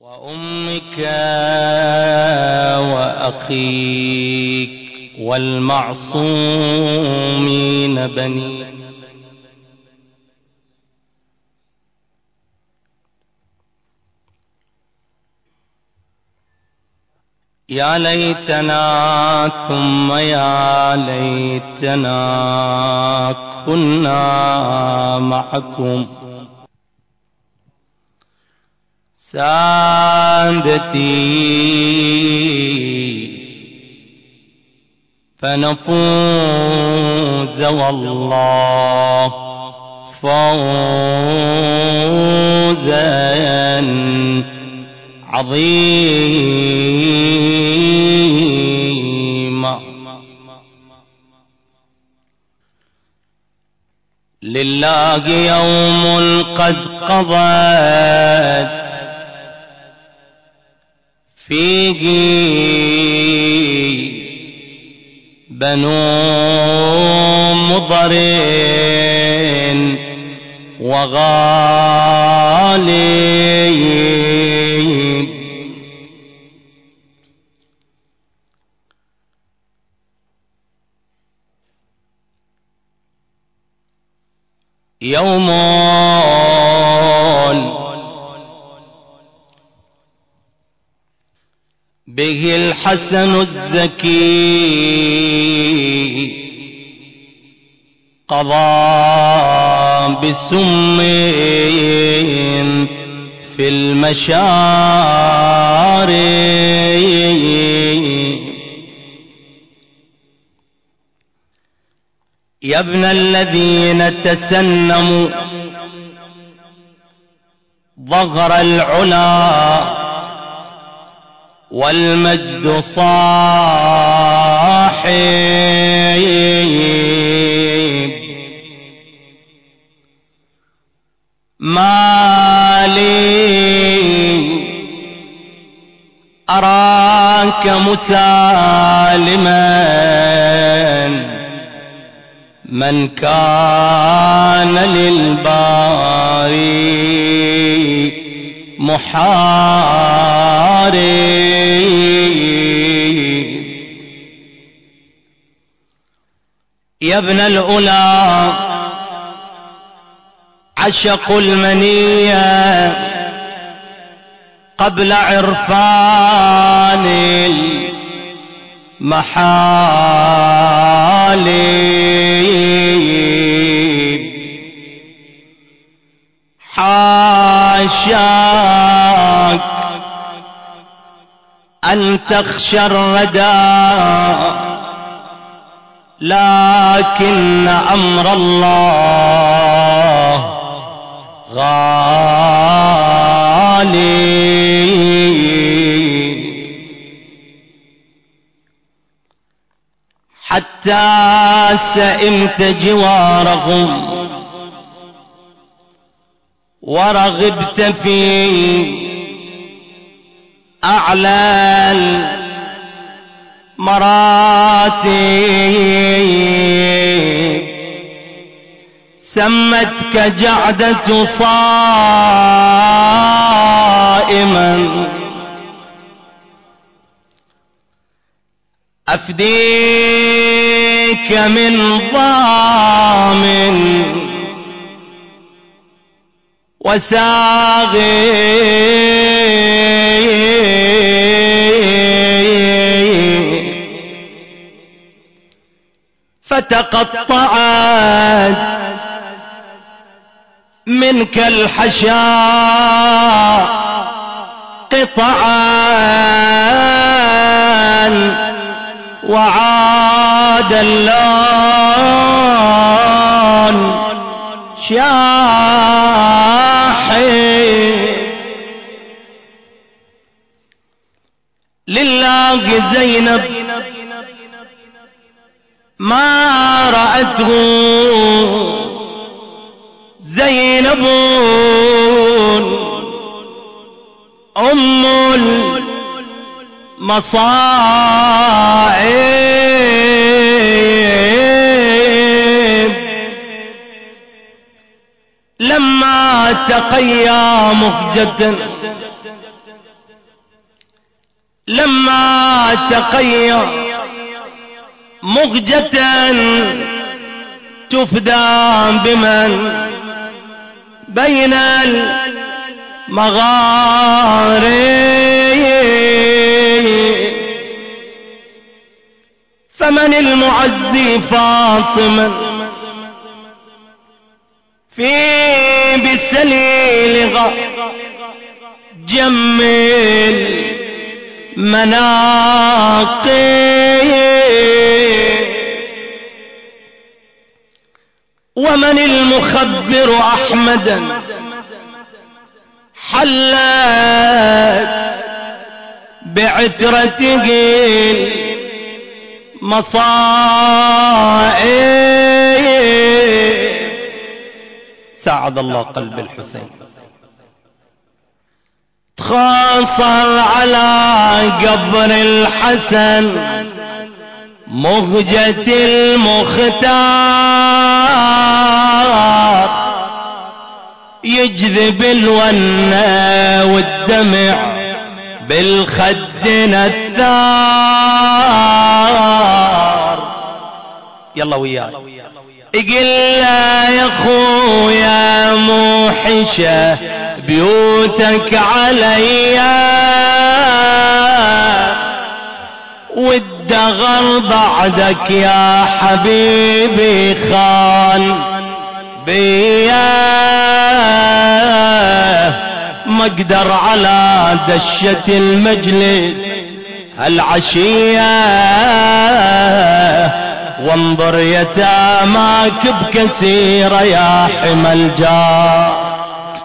وأمك وأخيك والمعصومين بنيك. يا ليتنا ثم يا ليتنا كنا معكم سادتي فنفوز والله فوزا عظيما. لله يوم قد قضت فيه بنو مضر وغالب. يوم به الحسن الزكي قضى بسم في المشارب. يا ابن الذين تسنموا ظهر العلا والمجد صاحب. ما لي أراك مسالما من كان للباري محارب. يا ابن الأولى عشقوا المنية قبل عرفان المحالب. حاشاك أن تخشى الردى لكن أمر الله غالب. حتى سئمت جوارهم ورغبت في أعلى المراتب. سمتك جعدة صائما أفديك من ضامن وساغي. فتقطعت منك الحشاء قطعا وعاد اللون شاحب. لله زينب ما رأته زينب أم المصاعب. لما تقيا مهجة لما تقي مغجة تفدى بمن بين المغارب، فمن المعزي فاطما في بسليل جمل مناقب، ومن المخبر أحمدا حلت بعترته المصائب. ساعد الله قلب الحسين. تخاصر على قبر الحسن مهجة المختار، يجذب الونة والدمع بالخد الثار. يلا وياي اقل يا خويا موحشة بيوتك عليا، والدغر بعدك يا حبيبي خان بيا، ما اقدر على دشة المجلس العشية، وانظر يتاماك بكسيرة يا حمى الجار.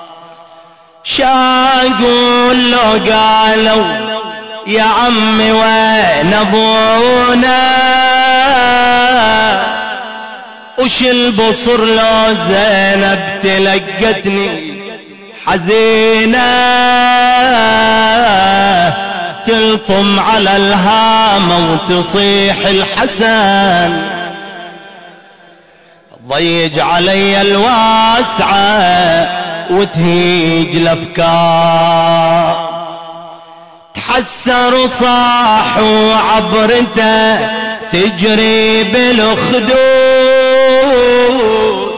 شاقول لو قالوا يا عمي وين ابونا، وش البصر لو زينب تلقتني حزينة، تلطم على الهامة وتصيح الحسن، ضيج علي الواسعة وتهيج الافكار. تحسر صاح وعبرته تجري بالخدود،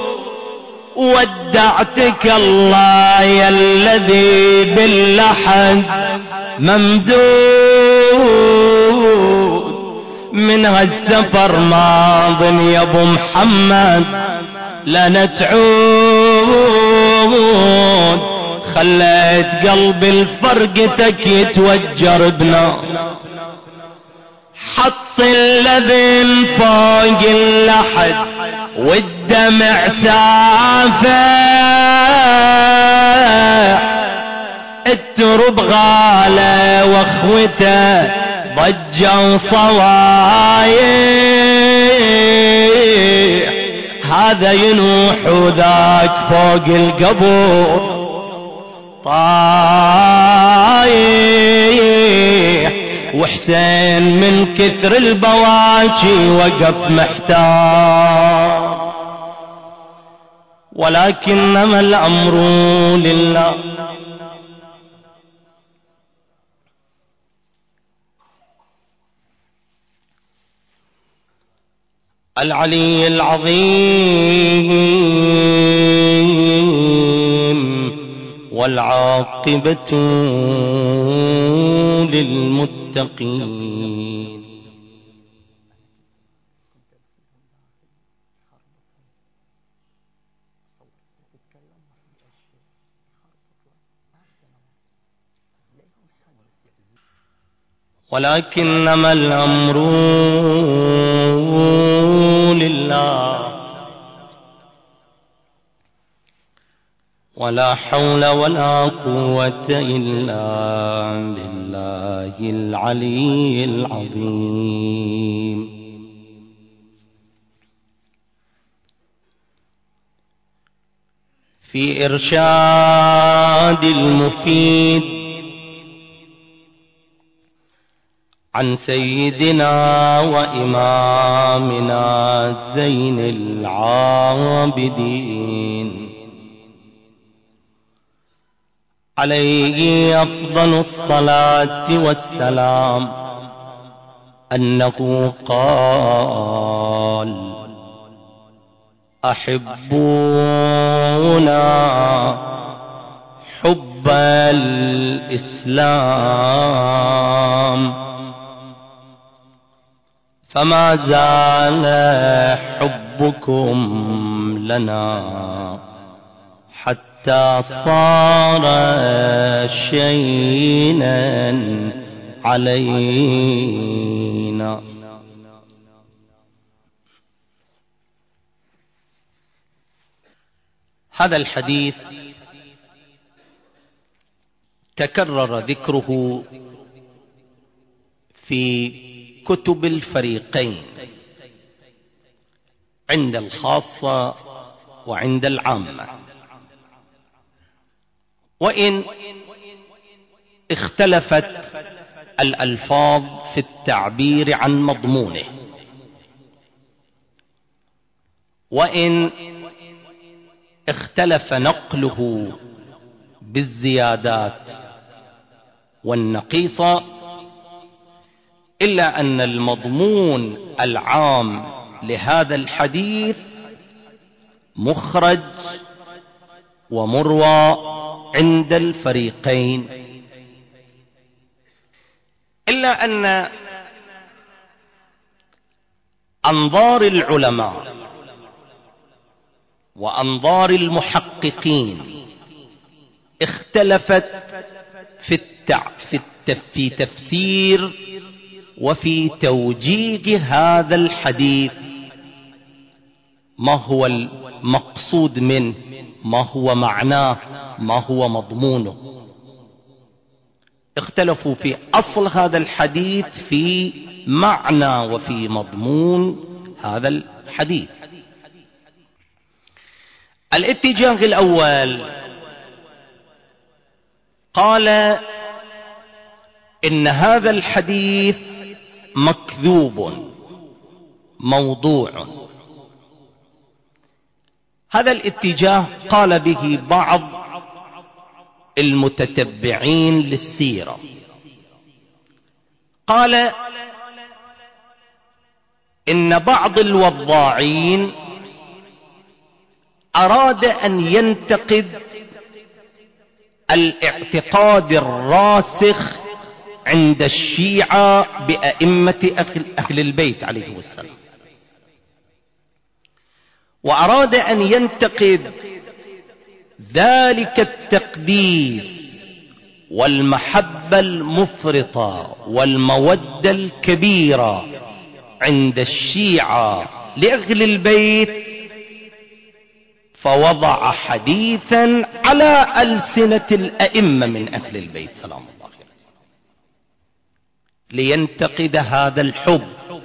ودعتك الله يا الذي باللحد ممدود، من هالسفر ماض يا ابو محمد لنا تعود، خليت قلبي الفرقتك يتوجر بنا، حط اللبن فوق اللحد والدمع سافح، الترب غالى واخوته ضجوا صوايح، هذا ينوح وذاك فوق القبور طايح، وحسين من كثر البواكي وقف محتار. ولكنما الأمر لله، العلي العظيم، والعاقبة للمتقين. ولكنما الأمر لله، ولا حول ولا قوة إلا بالله العلي العظيم. في إرشاد المفيد عن سيدنا وإمامنا زين العابدين عليه أفضل الصلاة والسلام أنه قال: أحبونا حب الإسلام، فما زال حبكم لنا حتى صار شينا علينا. هذا الحديث تكرر ذكره في كتب الفريقين عند الخاصة وعند العامة، وإن اختلفت الألفاظ في التعبير عن مضمونه، وإن اختلف نقله بالزيادات والنقيصة، إلا أن المضمون العام لهذا الحديث مخرج ومروى عند الفريقين، إلا أن أنظار العلماء وأنظار المحققين اختلفت في تفسير وفي توجيه هذا الحديث. ما هو المقصود منه؟ ما هو معناه؟ ما هو مضمونه؟ اختلفوا في أصل هذا الحديث، في معنى وفي مضمون هذا الحديث. الاتجاه الأول قال إن هذا الحديث مكذوب موضوع. هذا الاتجاه قال به بعض المتتبعين للسيرة، قال إن بعض الوضاعين أراد أن ينتقد الاعتقاد الراسخ عند الشيعة بأئمة أهل البيت عليه السلام، وأراد أن ينتقد ذلك التقديس والمحبة المفرطة والمودة الكبيرة عند الشيعة لأهل البيت، فوضع حديثا على ألسنة الأئمة من أهل البيت سلام الله عليهم لينتقد هذا الحب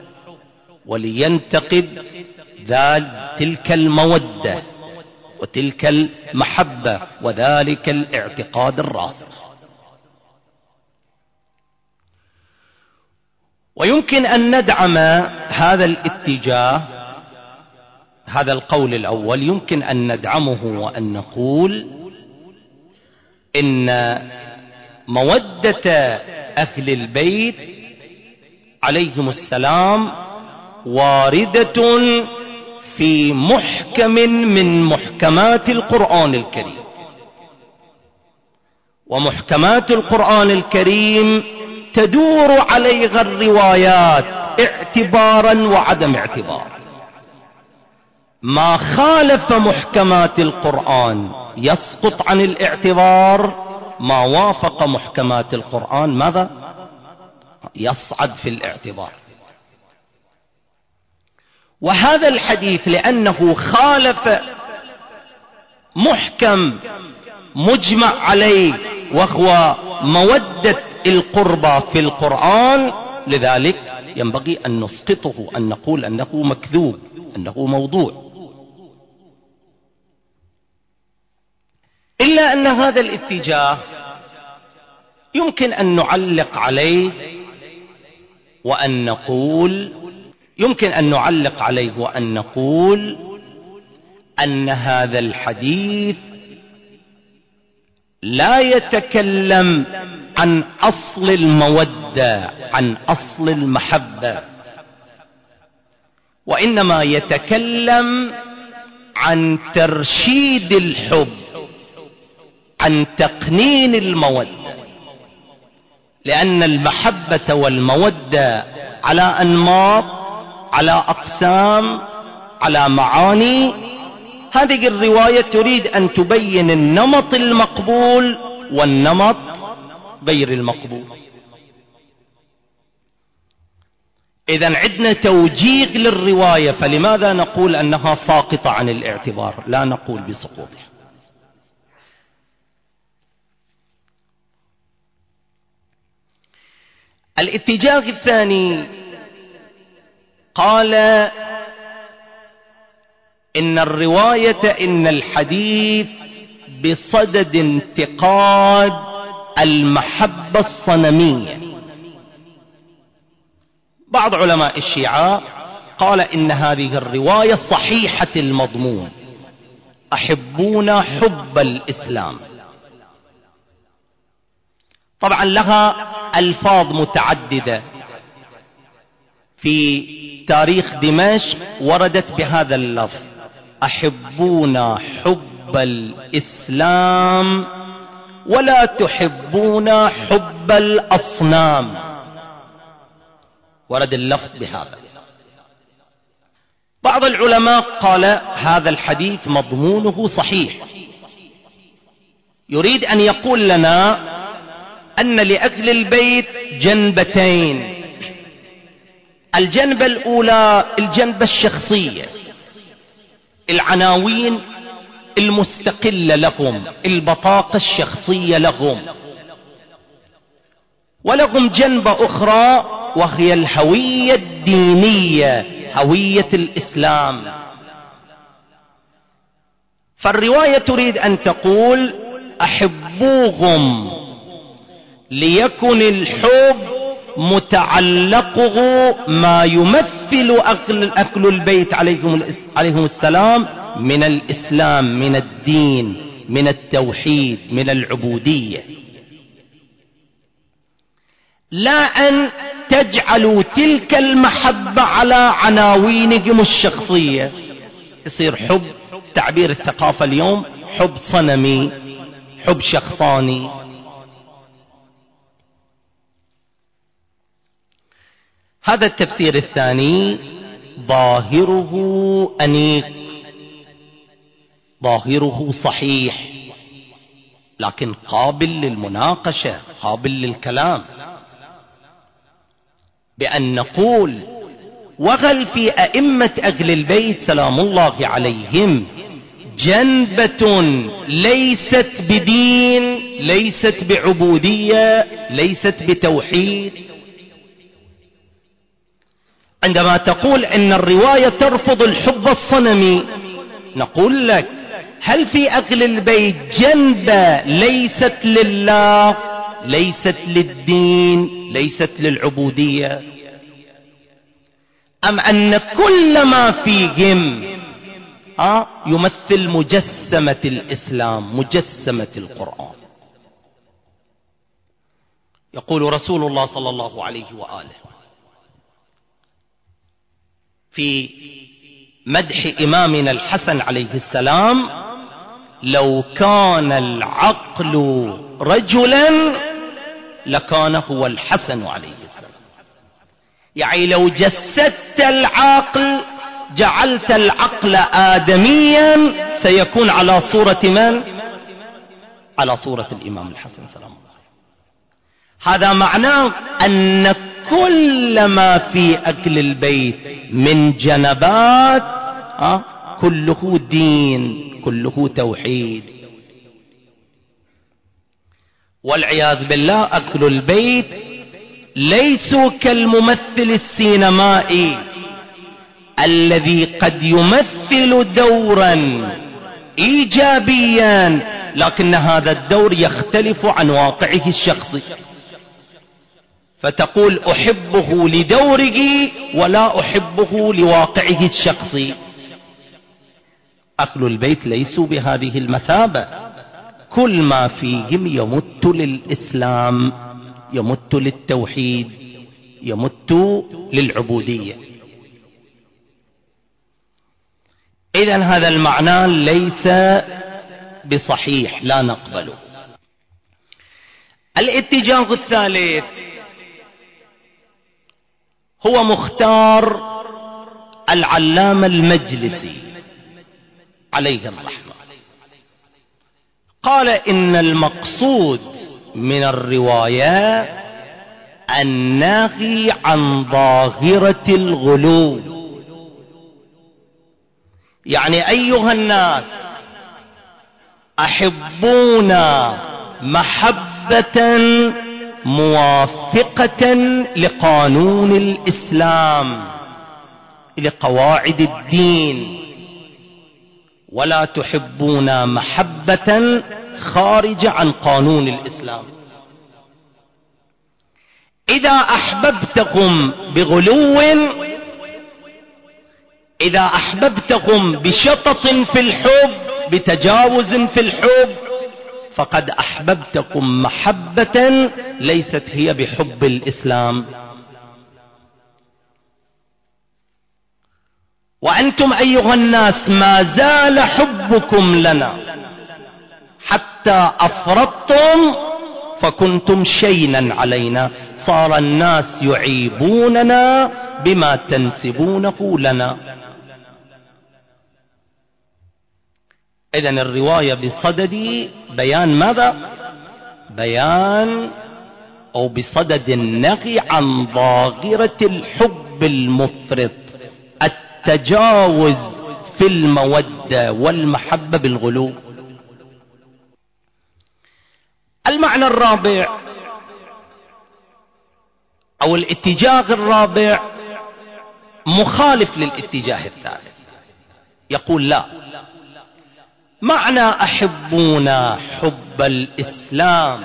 ولينتقد تلك المودة وتلك المحبة وذلك الاعتقاد الراسخ. ويمكن أن ندعم هذا الاتجاه، هذا القول الأول يمكن أن ندعمه وأن نقول إن مودة أهل البيت عليهم السلام واردة في محكم من محكمات القرآن الكريم، ومحكمات القرآن الكريم تدور عليها الروايات اعتبارا وعدم اعتبار. ما خالف محكمات القرآن يسقط عن الاعتبار، ما وافق محكمات القرآن ماذا؟ يصعد في الاعتبار. وهذا الحديث لأنه خالف محكم مجمع عليه وهو مودة القربى في القرآن، لذلك ينبغي أن نسقطه، أن نقول أنه مكذوب، أنه موضوع. إلا أن هذا الاتجاه يمكن أن نعلق عليه وأن نقول أن هذا الحديث لا يتكلم عن أصل المودة، عن أصل المحبة، وإنما يتكلم عن ترشيد الحب، عن تقنين المودة، لأن المحبة والمودة على أنماط، على أقسام، على معاني. هذه الرواية تريد أن تبين النمط المقبول والنمط غير المقبول. إذن عندنا توجيه للرواية، فلماذا نقول أنها ساقطة عن الاعتبار؟ لا نقول بسقوطها. الاتجاه الثاني قال إن الرواية، إن الحديث بصدد انتقاد المحبة الصنمية. بعض علماء الشيعة قال إن هذه الرواية صحيحة المضمون، أحبونا حب الإسلام. طبعا لها ألفاظ متعددة، في تاريخ دمشق وردت بهذا اللفظ: أحبونا حب الإسلام ولا تحبونا حب الأصنام. ورد اللفظ بهذا. بعض العلماء قال هذا الحديث مضمونه صحيح، يريد أن يقول لنا أن لأهل البيت جنبتين. الجنبة الأولى الجنبة الشخصية، العناوين المستقلة لهم، البطاقة الشخصية لهم. ولهم جنبة أخرى وهي الهوية الدينية، هوية الإسلام. فالرواية تريد أن تقول أحبوهم ليكن الحب متعلقه ما يمثل أهل البيت عليهم السلام من الإسلام، من الدين، من التوحيد، من العبودية. لا أن تجعلوا تلك المحبة على عناوينهم الشخصية، يصير حب، تعبير الثقافة اليوم، حب صنمي، حب شخصاني. هذا التفسير الثاني ظاهره أنيق، ظاهره صحيح، لكن قابل للمناقشة، قابل للكلام، بأن نقول وهل في أئمة أهل البيت سلام الله عليهم جنبة ليست بدين، ليست بعبودية، ليست بتوحيد؟ عندما تقول ان الرواية ترفض الحب الصنمي، نقول لك هل في أهل البيت جنبة ليست لله، ليست للدين، ليست للعبودية؟ أم أن كل ما فيهم يمثل مجسمة الإسلام، مجسمة القرآن؟ يقول رسول الله صلى الله عليه وآله في مدح إمامنا الحسن عليه السلام: لو كان العقل رجلا لكان هو الحسن عليه السلام. يعني لو جسدت العقل، جعلت العقل آدميا، سيكون على صورة من؟ على صورة الإمام الحسن سلام الله. هذا معناه أن كل ما في أهل البيت من جنبات كله دين، كله توحيد. والعياذ بالله أهل البيت ليسوا كالممثل السينمائي الذي قد يمثل دورا إيجابيا، لكن هذا الدور يختلف عن واقعه الشخصي، فتقول أحبه لدوره ولا أحبه لواقعه الشخصي. أهل البيت ليسوا بهذه المثابة، كل ما فيهم يمت للإسلام، يمت للتوحيد، يمت للعبودية. إذن هذا المعنى ليس بصحيح، لا نقبله. الاتجاه الثالث هو مختار العلامة المجلسي عليه الرحمة. قال إن المقصود من الرواية النهي عن ظاهرة الغلو، يعني أيها الناس أحبونا محبة موافقة لقانون الإسلام، لقواعد الدين، ولا تحبونا محبة خارجة عن قانون الإسلام. إذا أحببتكم بغلو، إذا أحببتكم بشطط في الحب، بتجاوز في الحب، فقد أحببتكم محبة ليست هي بحب الإسلام. وأنتم أيها الناس ما زال حبكم لنا حتى أفرطتم فكنتم شينا علينا، صار الناس يعيبوننا بما تنسبونه لنا. إذن الرواية بصدد بيان ماذا؟ بيان أو بصدد النهي عن ظاهرة الحب المفرط، التجاوز في المودة والمحبة بالغلو. المعنى الرابع أو الاتجاه الرابع مخالف للاتجاه الثالث، يقول لا، معنى أحبونا حب الإسلام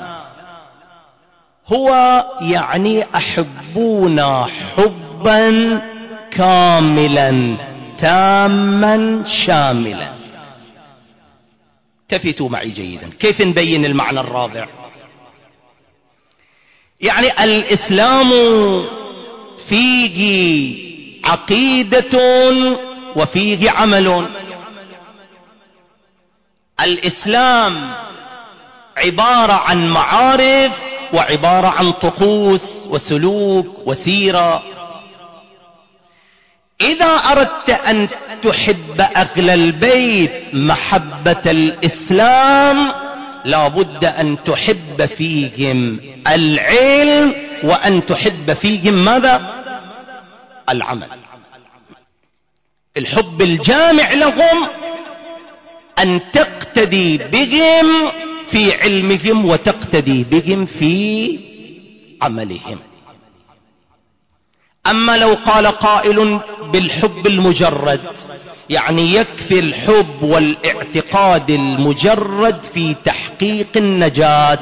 هو يعني أحبونا حبا كاملا تاما شاملا. التفتوا معي جيدا، كيف نبين المعنى الرابع؟ يعني الإسلام فيه عقيدة وفيه عمل. الإسلام عبارة عن معارف وعبارة عن طقوس وسلوك وسيرة. إذا أردت أن تحب أهل البيت محبة الإسلام لا بد أن تحب فيهم العلم، وأن تحب فيهم ماذا؟ العمل. الحب الجامع لهم أن تقتدي بهم في علمهم وتقتدي بهم في عملهم. أما لو قال قائل بالحب المجرد، يعني يكفي الحب والاعتقاد المجرد في تحقيق النجاة،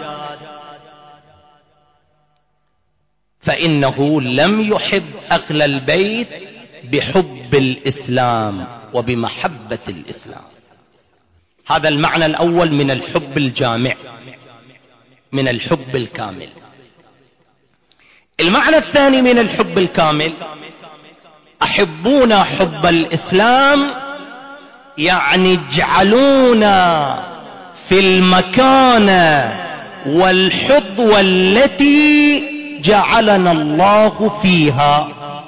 فإنه لم يحب أهل البيت بحب الإسلام وبمحبة الإسلام. هذا المعنى الأول من الحب الجامع، من الحب الكامل. المعنى الثاني من الحب الكامل، أحبونا حب الإسلام يعني اجعلونا في المكانة والحب والتي جعلنا الله فيها.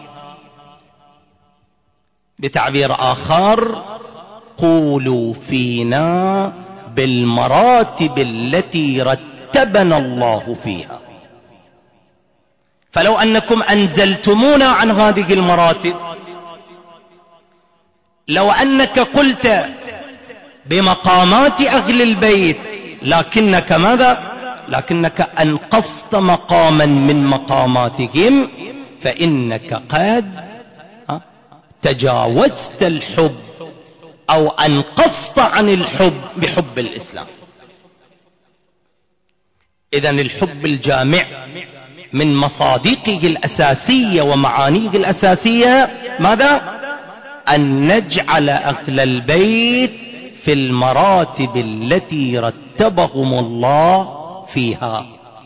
بتعبير آخر، قولوا فينا بالمراتب التي رتبنا الله فيها. فلو أنكم أنزلتمونا عن هذه المراتب، لو أنك قلت بمقامات أهل البيت لكنك ماذا؟ لكنك أنقصت مقاما من مقاماتهم، فإنك قد تجاوزت الحب أو أنقصت عن الحب بحب الإسلام. إذن الحب الجامع من مصادقه الأساسية ومعانيه الأساسية ماذا؟ أن نجعل أهل البيت في المراتب التي رتبهم الله فيها.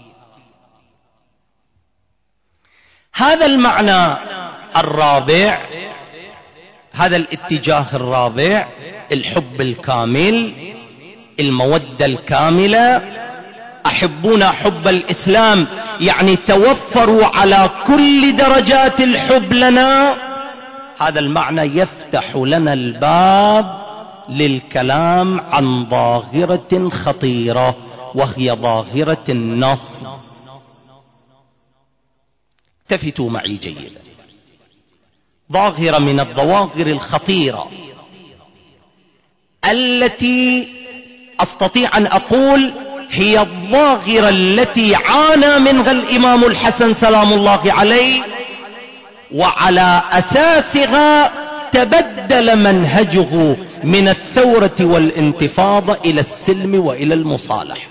هذا المعنى الرابع، هذا الاتجاه الرابع، الحب الكامل، المودة الكاملة، أحبونا حب الإسلام، يعني توفروا على كل درجات الحب لنا. هذا المعنى يفتح لنا الباب للكلام عن ظاهرة خطيرة، وهي ظاهرة النصب. التفتوا معي جيدا، ظاهرة من الظواهر الخطيرة التي أستطيع أن أقول هي الظاهرة التي عانى منها الإمام الحسن سلام الله عليه، وعلى أساسها تبدل منهجه من الثورة والانتفاضة إلى السلم وإلى المصالحة.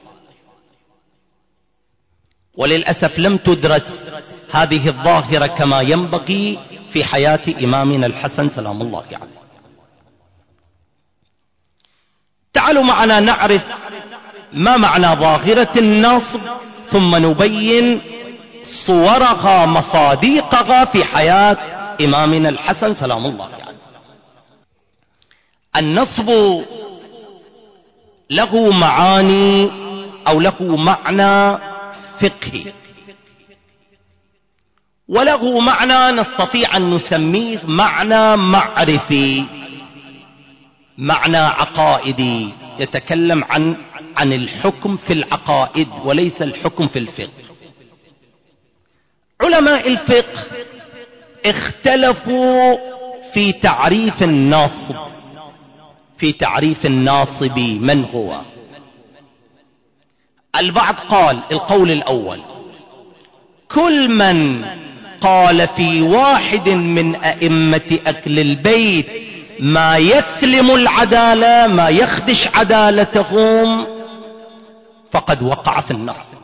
وللأسف لم تدرس هذه الظاهرة كما ينبغي في حياة إمامنا الحسن سلام الله عليه. تعالوا معنا نعرف ما معنى ظاهرة النصب، ثم نبين صورها مصاديقها في حياة إمامنا الحسن سلام الله عليه. النصب له معاني أو له معنى فقهي، وله معنى نستطيع أن نسميه معنى معرفي، معنى عقائدي، يتكلم عن الحكم في العقائد وليس الحكم في الفقه. علماء الفقه اختلفوا في تعريف الناصب، في تعريف الناصب من هو. البعض قال، القول الأول، كل من قال في واحد من أئمة أهل البيت ما يسلم العدالة، ما يخدش عدالتهم، فقد وقع في النصب.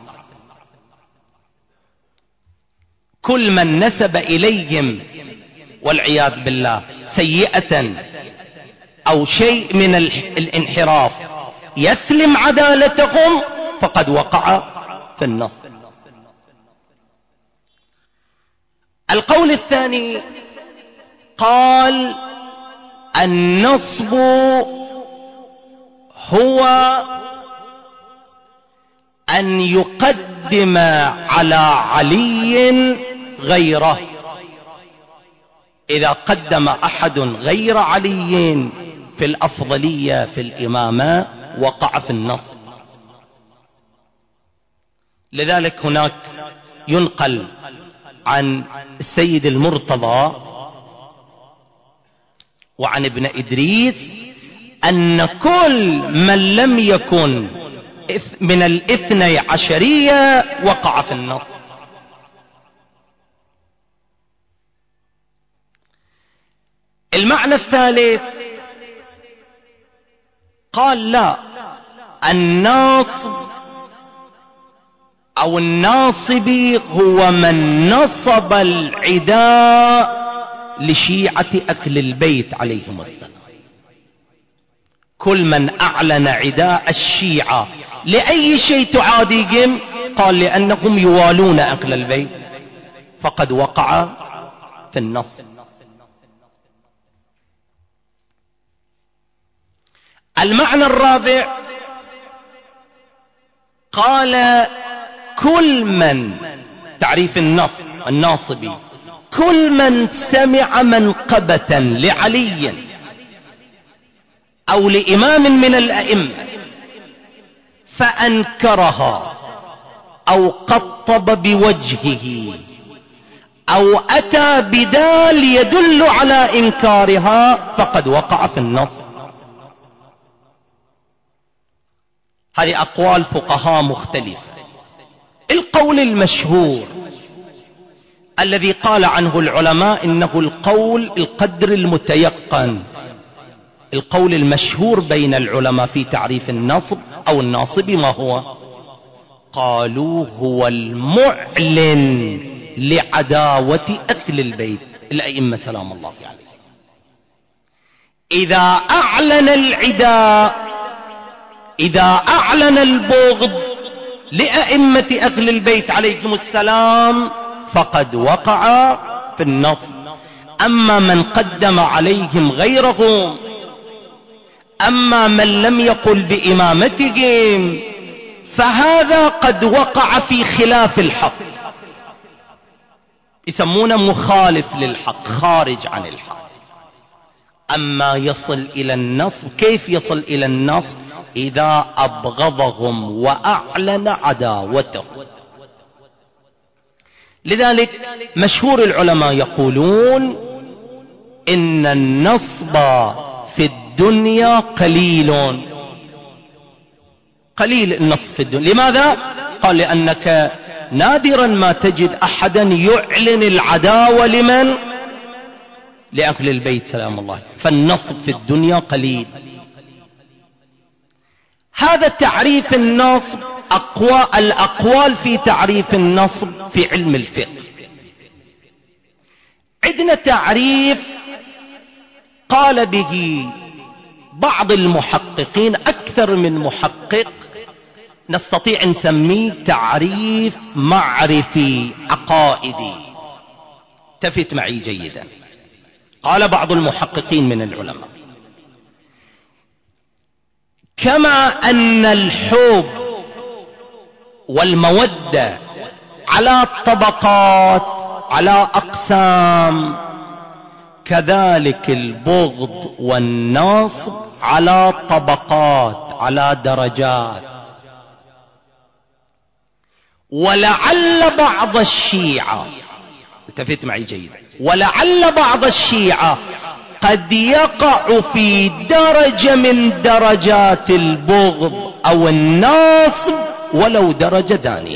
كل من نسب إليهم والعياذ بالله سيئة أو شيء من الانحراف يسلم عدالتهم فقد وقع في النصب. القول الثاني قال النصب هو أن يقدم على علي غيره. إذا قدم أحد غير علي في الأفضلية في الإمامة وقع في النصب. لذلك هناك ينقل عن السيد المرتضى وعن ابن إدريس أن كل من لم يكن من الاثني عشرية وقع في النصب. المعنى الثالث قال لا، الناصب أو الناصبي هو من نصب العداء لشيعة أهل البيت عليهم السلام. كل من أعلن عداء الشيعة لأي شيء تعاديهم، قال لأنهم يوالون أهل البيت، فقد وقع في النصب. المعنى الرابع قال كل من، تعريف الناصبي، كل من سمع منقبة لعلي أو لإمام من الأئمة فأنكرها أو قطب بوجهه أو أتى بدال يدل على إنكارها فقد وقع في النصب. هذه أقوال فقهاء مختلفة. القول المشهور الذي قال عنه العلماء إنه القدر المتيقن، القول المشهور بين العلماء في تعريف النصب أو الناصب ما هو؟ قالوا هو المعلن لعداوة أهل البيت الأئمة سلام الله عليهم. إذا أعلن العداء، إذا أعلن البغض لأئمة أهل البيت عليهم السلام فقد وقع في النصب. أما من قدم عليهم غيرهم، أما من لم يقل بإمامتهم، فهذا قد وقع في خلاف الحق، يسمونه مخالف للحق، خارج عن الحق. أما يصل إلى النصب، كيف يصل إلى النصب؟ إذا أبغضهم وأعلن عداوته. لذلك مشهور العلماء يقولون إن النصب في الدنيا قليل، قليل النصب في الدنيا. لماذا؟ قال لأنك نادرا ما تجد أحدا يعلن العداوة لمن؟ لأهل البيت سلام الله. فالنصب في الدنيا قليل. هذا تعريف النصب. الأقوال في تعريف النصب في علم الفقه. عندنا تعريف قال به بعض المحققين، أكثر من محقق، نستطيع نسميه تعريف معرفي عقائدي. التفت معي جيدا. قال بعض المحققين من العلماء: كما أن الحب والمودة على طبقات، على أقسام، كذلك البغض والنصب على طبقات، على درجات. ولعل بعض الشيعة، التفت معي جيدا، ولعل بعض الشيعة قد يقع في درجة من درجات البغض أو النصب ولو درجة دانية.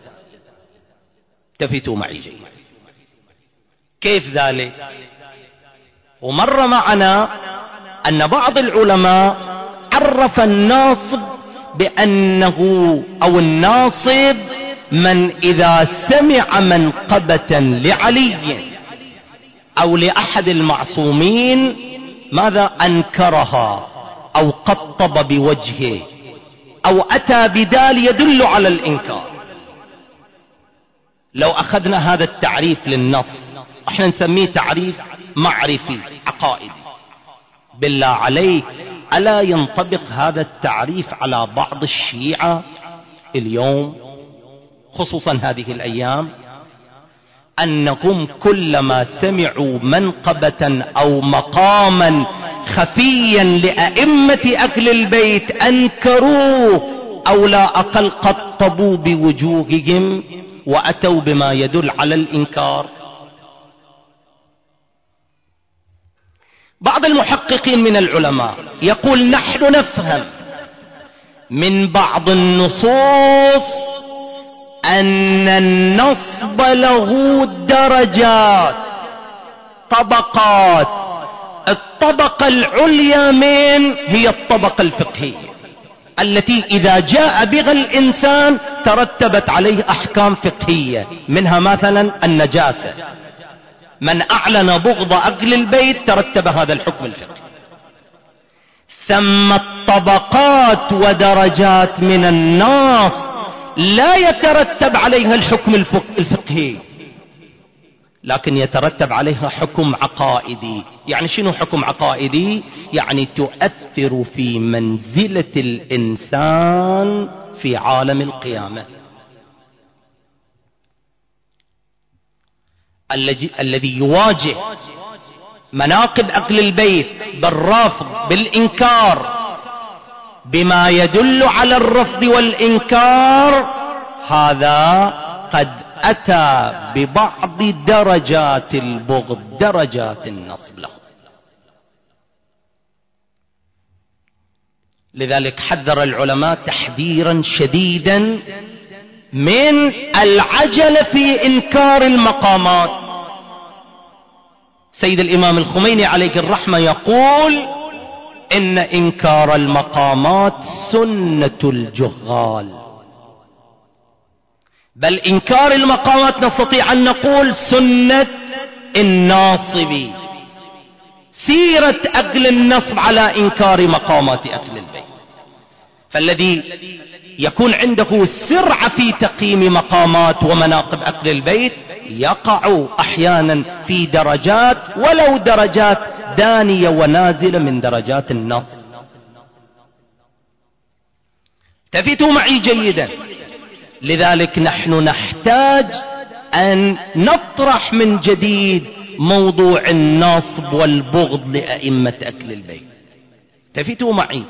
التفتوا معي جيدا. كيف ذلك؟ ومر معنا أن بعض العلماء عرف الناصب بأنه أو الناصب من إذا سمع منقبة لعلي أو لأحد المعصومين ماذا أنكرها أو قطب بوجهه أو أتى بدال يدل على الإنكار. لو أخذنا هذا التعريف للنص، احنا نسميه تعريف معرفي عقائدي. بالله عليك، ألا ينطبق هذا التعريف على بعض الشيعة اليوم، خصوصا هذه الأيام؟ أنهم كلما سمعوا منقبة أو مقاما خفيا لأئمة أهل البيت أنكروه، أو لا أقل قطبوا بوجوههم وأتوا بما يدل على الإنكار. بعض المحققين من العلماء يقول: نحن نفهم من بعض النصوص أن النصب له درجات، طبقات. الطبقة العليا من هي الطبقة الفقهية التي إذا جاء بها الإنسان ترتبت عليه أحكام فقهية، منها مثلا النجاسة. من أعلن بغض أهل البيت ترتب هذا الحكم الفقهي. ثم الطبقات ودرجات من الناس لا يترتب عليها الحكم الفقهي، لكن يترتب عليها حكم عقائدي. يعني شنو حكم عقائدي؟ يعني تؤثر في منزلة الإنسان في عالم القيامة. الذي يواجه مناقب أهل البيت بالرفض بالإنكار بما يدل على الرفض والإنكار، هذا قد أتى ببعض درجات البغض، درجات النصب له. لذلك حذر العلماء تحذيرا شديدا من العجلة في إنكار المقامات. سيد الإمام الخميني عليه الرحمة يقول: إن إنكار المقامات سنة الجهال. بل إنكار المقامات نستطيع أن نقول سنة الناصب، سيرة أهل النصب على إنكار مقامات أهل البيت. فالذي يكون عنده سرعة في تقييم مقامات ومناقب أهل البيت يقع أحيانا في درجات ولو درجات دانية ونازلة من درجات النصب. التفتوا معي جيدا. لذلك نحن نحتاج أن نطرح من جديد موضوع النصب والبغض لأئمة أهل البيت. التفتوا معي.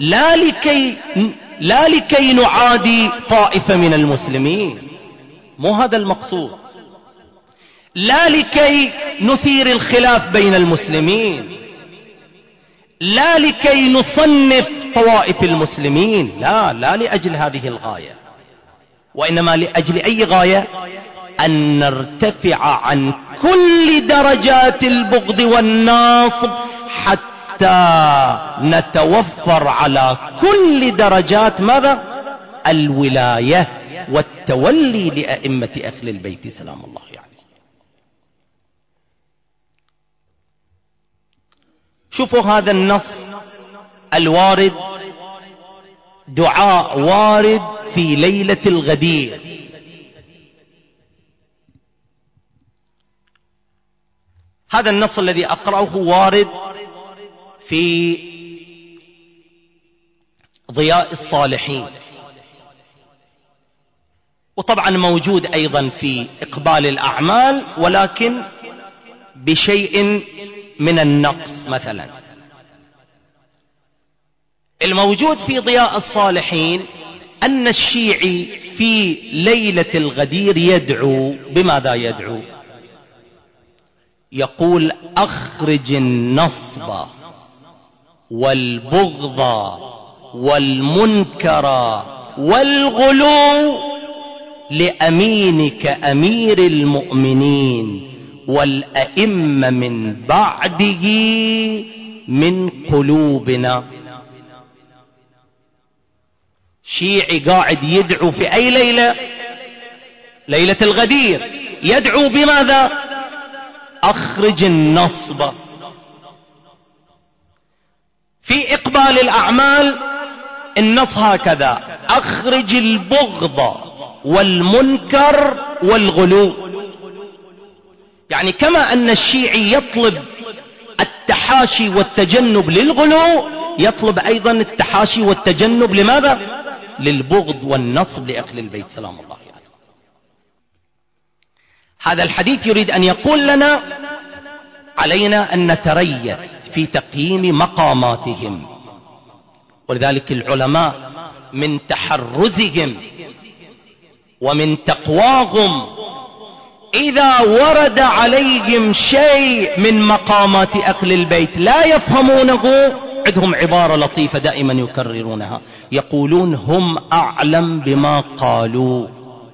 لا لكي نعادي طائفة من المسلمين، مو هذا المقصود. لا لكي نثير الخلاف بين المسلمين، لا لكي نصنف طوائف المسلمين، لا لأجل هذه الغاية، وإنما لأجل أي غاية؟ أن نرتفع عن كل درجات البغض والنصب حتى نتوفر على كل درجات ماذا؟ الولاية والتولي لأئمة أهل البيت سلام الله عليه. شوفوا هذا النص الوارد، دعاء وارد في ليلة الغدير. هذا النص الذي أقرأه وارد في ضياء الصالحين، وطبعا موجود أيضا في إقبال الأعمال، ولكن بشيء من النقص. مثلا الموجود في ضياء الصالحين أن الشيعي في ليلة الغدير يدعو بماذا؟ يدعو يقول: أخرج النصب والبغض والمنكر والغلو لأمينك أمير المؤمنين والأئمة من بعده من قلوبنا. شيعي قاعد يدعو في أي ليلة؟ ليلة الغدير. يدعو بماذا؟ أخرج النصب. في إقبال الأعمال النص هكذا: أخرج البغض والمنكر والغلو. يعني كما أن الشيعي يطلب التحاشي والتجنب للغلو، يطلب أيضا التحاشي والتجنب لماذا؟ للبغض والنصب لأهل البيت سلام الله عليه. هذا الحديث يريد أن يقول لنا علينا أن نتريث في تقييم مقاماتهم. ولذلك العلماء من تحرزهم ومن تقواهم إذا ورد عليهم شيء من مقامات أهل البيت لا يفهمونه، عندهم عبارة لطيفة دائما يكررونها، يقولون: هم أعلم بما قالوا.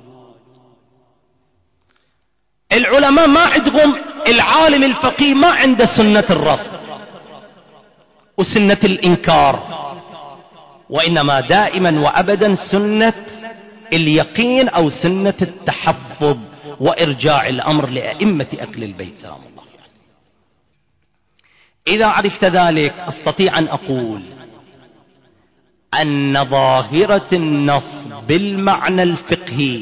العلماء ما عندهم، العالم الفقيه ما عنده سنة الرفض وسنة الإنكار، وإنما دائما وأبدا سنة اليقين أو سنة التحفظ وإرجاع الأمر لأئمة أهل البيت سلام الله عليه. إذا عرفت ذلك أستطيع أن أقول أن ظاهرة النص بالمعنى الفقهي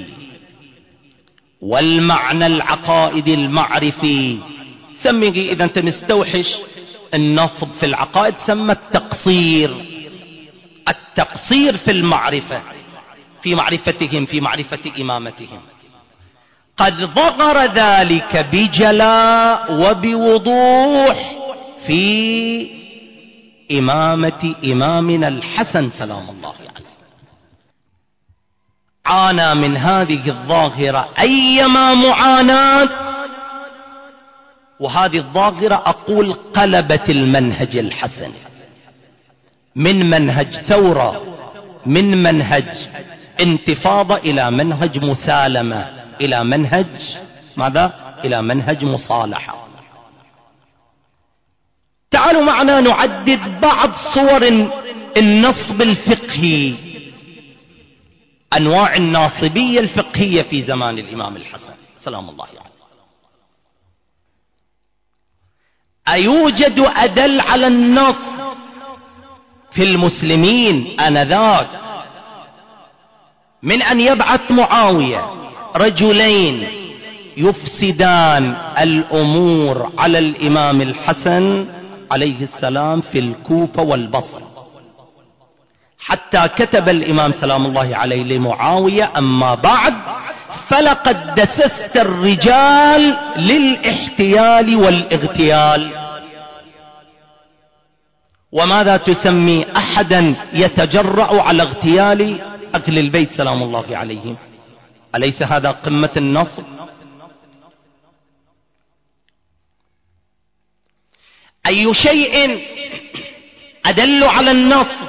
والمعنى العقائدي المعرفي، سميه إذا أنت مستوحش النصب في العقائد سمى التقصير في المعرفة، في معرفتهم، في معرفة إمامتهم. قد ظهر ذلك بجلاء وبوضوح في إمامة إمامنا الحسن سلام الله عليه. عانى من هذه الظاهرة أيما معاناة، وهذه الظاهرة أقول قلبت المنهج الحسن من منهج ثورة، من منهج انتفاضة، إلى منهج مسالمة، إلى منهج ماذا؟ إلى منهج مصالحة. تعالوا معنا نعدد بعض صور النصب الفقهي، أنواع الناصبية الفقهية في زمان الإمام الحسن سلام الله عليه. أيوجد أدل على النص في المسلمين آنذاك من أن يبعث معاوية رجلين يفسدان الأمور على الإمام الحسن عليه السلام في الكوفة والبصرة، حتى كتب الإمام سلام الله عليه لمعاوية: أما بعد فلقد دسست الرجال للاحتيال والاغتيال. وماذا تسمي أحدا يتجرأ على اغتيال أهل البيت سلام الله عليهم؟ أليس هذا قمة النصب؟ أي شيء أدل على النصب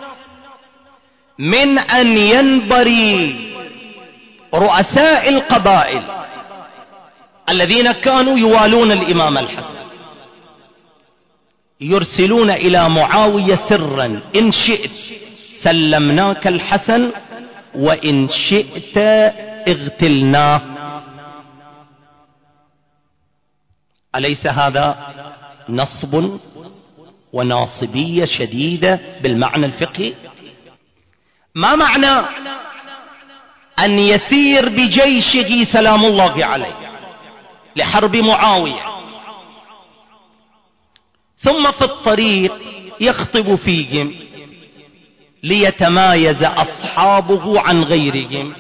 من أن ينبري رؤساء القبائل الذين كانوا يوالون الإمام الحسن يرسلون إلى معاوية سرا: إن شئت سلمناك الحسن وإن شئت اغتلناه. أليس هذا نصب وناصبية شديدة بالمعنى الفقهي؟ ما معنى أن يسير بجيشه سلام الله عليه لحرب معاوية، ثم في الطريق يخطب فيهم ليتمايز أصحابه عن غيرهم،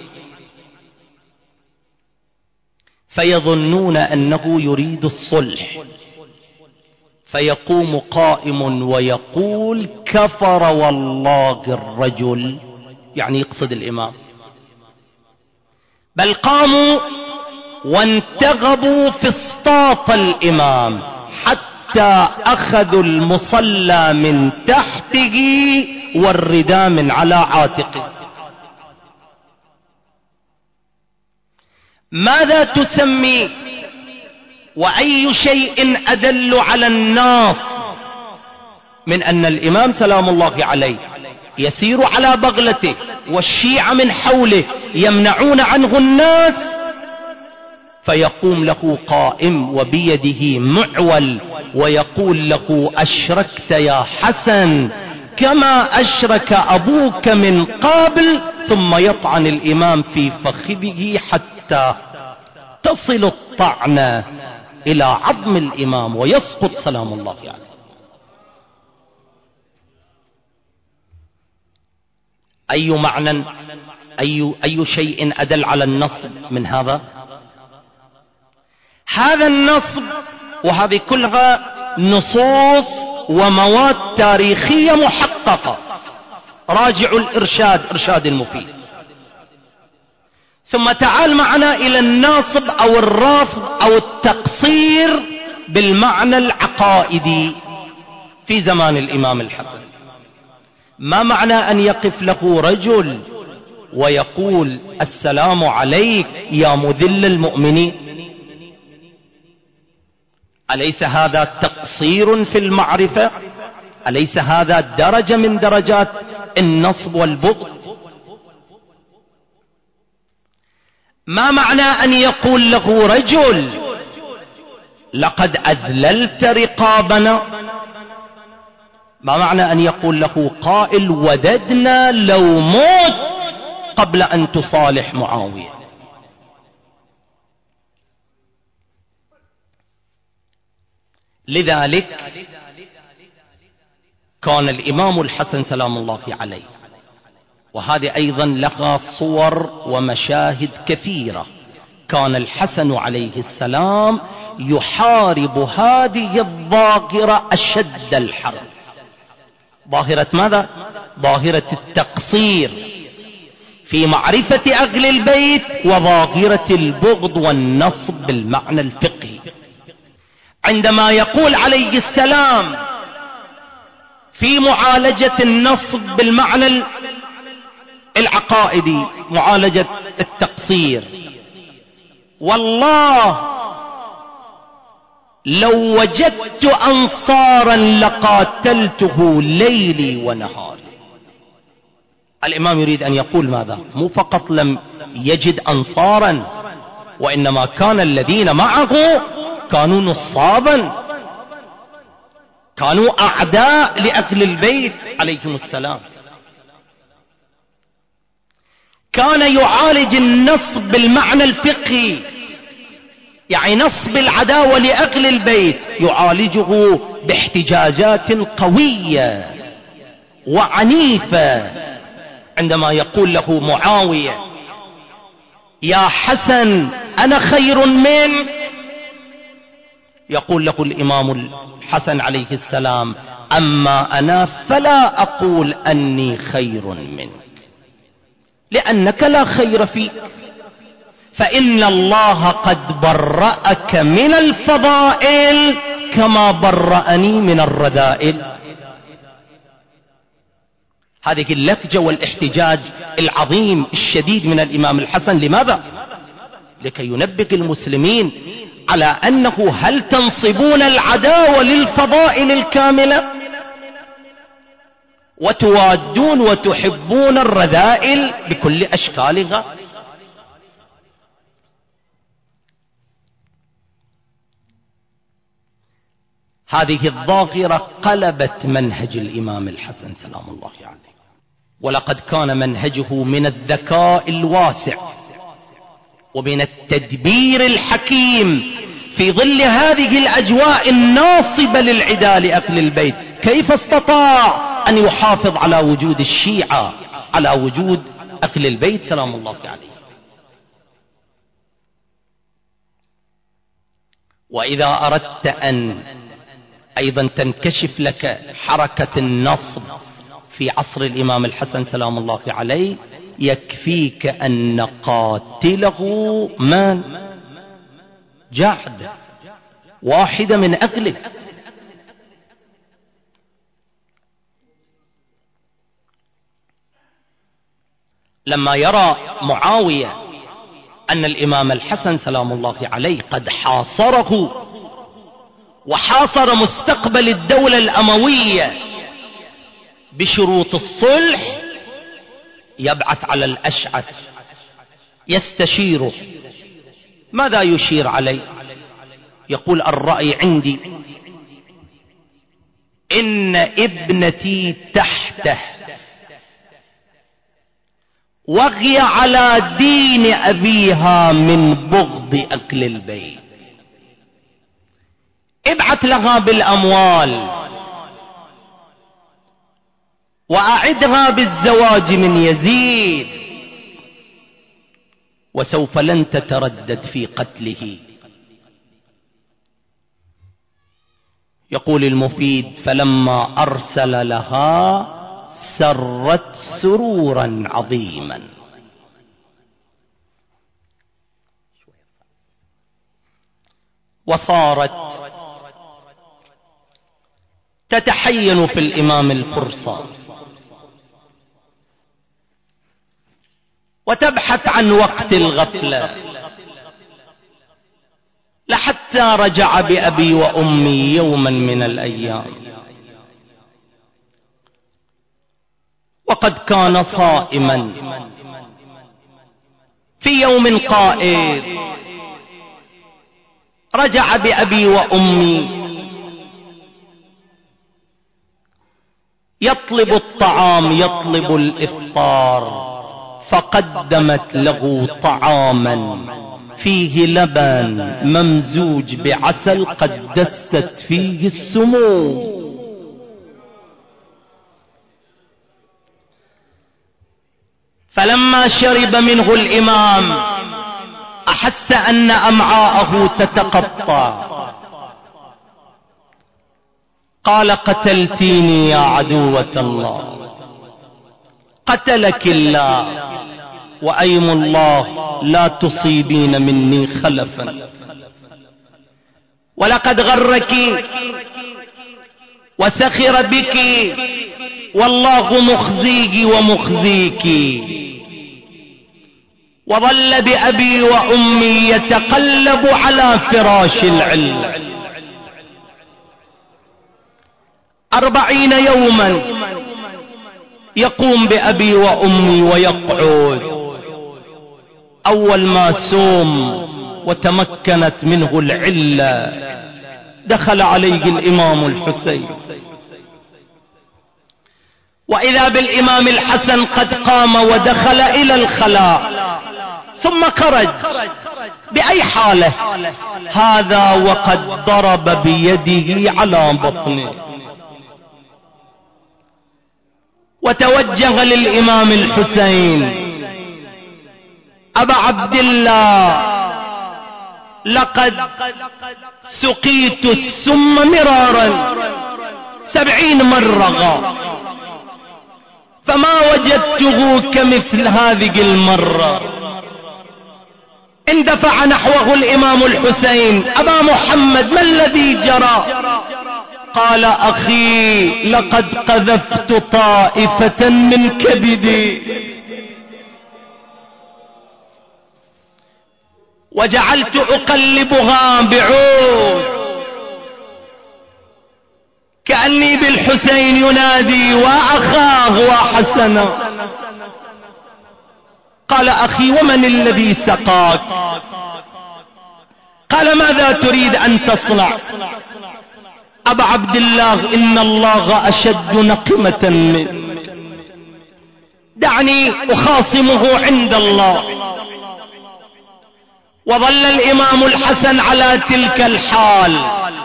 فيظنون أنه يريد الصلح، فيقوم قائم ويقول: كفر والله الرجل، يعني يقصد الإمام. بل قاموا وانتغبوا في اسطاط الإمام حتى أخذوا المصلى من تحته والرداء من على عاتقه. ماذا تسمي وأي شيء أدل على الناس من أن الإمام سلام الله عليه يسير على بغلته والشيعة من حوله يمنعون عنه الناس، فيقوم له قائم وبيده معول ويقول له: أشركت يا حسن كما أشرك أبوك من قبل، ثم يطعن الإمام في فخذه حتى تصل الطعنة إلى عظم الإمام ويسقط سلام الله عليه. أي معنى أي شيء أدل على النصب من هذا؟ هذا النصب، وهذه كلها نصوص ومواد تاريخية محققة. راجعوا الإرشاد، إرشاد المفيد. ثم تعال معنا إلى الناصب أو الرافض أو التقصير بالمعنى العقائدي في زمان الإمام الحسن. ما معنى أن يقف له رجل ويقول: السلام عليك يا مذل المؤمنين؟ أليس هذا تقصير في المعرفة؟ أليس هذا درجة من درجات النصب والبغض؟ ما معنى أن يقول له رجل: لقد أذللت رقابنا؟ ما معنى أن يقول له قائل: وددنا لو موت قبل أن تصالح معاوية؟ لذلك كان الإمام الحسن سلام الله عليه، وهذه أيضا لها صور ومشاهد كثيرة، كان الحسن عليه السلام يحارب هذه الظاهرة أشد الحرب. ظاهرة ماذا؟ ظاهرة التقصير في معرفة أهل البيت، وظاهرة البغض والنصب بالمعنى الفقهي. عندما يقول عليه السلام في معالجة النصب بالمعنى العقائدي، معالجة التقصير: والله لو وجدت أنصارا لقاتلته ليلي ونهاري. الإمام يريد أن يقول ماذا؟ مو فقط لم يجد أنصارا، وإنما كان الذين معه كانوا نصابا، كانوا أعداء لأهل البيت عليهم السلام. كان يعالج النصب بالمعنى الفقهي، يعني نصب العداوة لأهل البيت يعالجه باحتجاجات قوية وعنيفة. عندما يقول له معاوية: يا حسن أنا خير منك، يقول له الإمام الحسن عليه السلام: أما أنا فلا أقول أني خير منك، لأنك لا خير فيك، فإن الله قد برأك من الفضائل كما برأني من الرذائل. هذه اللهجة والاحتجاج العظيم الشديد من الإمام الحسن، لماذا؟ لكي ينبه المسلمين على أنه هل تنصبون العداوة للفضائل الكاملة وتوادون وتحبون الرذائل بكل أشكالها؟ هذه الظاهرة قلبت منهج الإمام الحسن سلام الله عليه، ولقد كان منهجه من الذكاء الواسع ومن التدبير الحكيم في ظل هذه الأجواء الناصبة للعداء لأهل البيت. كيف استطاع أن يحافظ على وجود الشيعة، على وجود أهل البيت سلام الله عليه؟ وإذا أردت أن أيضا تنكشف لك حركة النصب في عصر الإمام الحسن سلام الله عليه، يكفيك أن قاتله من؟ جعد، واحدة من أهله. لما يرى معاوية أن الإمام الحسن سلام الله عليه قد حاصره وحاصر مستقبل الدولة الأموية بشروط الصلح، يبعث على الأشعث يستشيره. ماذا يشير عليه؟ يقول: الرأي عندي إن ابنتي تحته وغي على دين أبيها من بغض أكل البيت، ابعث لها بالأموال وأعدها بالزواج من يزيد، وسوف لن تتردد في قتله. يقول المفيد: فلما أرسل لها سرت سرورا عظيما. وصارت تتحين في الإمام الفرصة وتبحث عن وقت الغفلة، لحتى رجع بأبي وأمي يوما من الأيام، وقد كان صائما في يوم قائد. رجع بأبي وأمي يطلب الطعام، يطلب الإفطار، فقدمت له طعاما فيه لبن ممزوج بعسل قد دست فيه السموم. فلما شرب منه الإمام أحس أن أمعاءه تتقطع، قال: قتلتيني يا عدوة الله، قتلك الله، وأيم الله لا تصيبين مني خلفا، ولقد غرك وسخر بك، والله مخزيك ومخزيك. وظل بأبي وأمي يتقلب على فراش العلم 40 يوما، يقوم بأبي وأمي ويقعد. أول ما سوم وتمكنت منه العلة دخل عليه الإمام الحسين، وإذا بالإمام الحسن قد قام ودخل إلى الخلاء ثم خرج. بأي حالة؟ هذا وقد ضرب بيده على بطنه، وتوجه للإمام الحسين: أبا عبد الله، لقد سقيت السم مرارا 70 مرة، فما وجدته كمثل هذه المرة. اندفع نحوه الإمام الحسين: أبا محمد، ما الذي جرى؟ قال: أخي، لقد قذفت طائفة من كبدي وجعلت أقلبها بعود كأني بالحسين ينادي وأخاه وحسنا. قال: أخي، ومن الذي سقاك؟ قال: ماذا تريد أن تصنع؟ أبا عبد الله، إن الله أشد نقمة منك، دعني أخاصمه عند الله. وظل الإمام الحسن على تلك الحال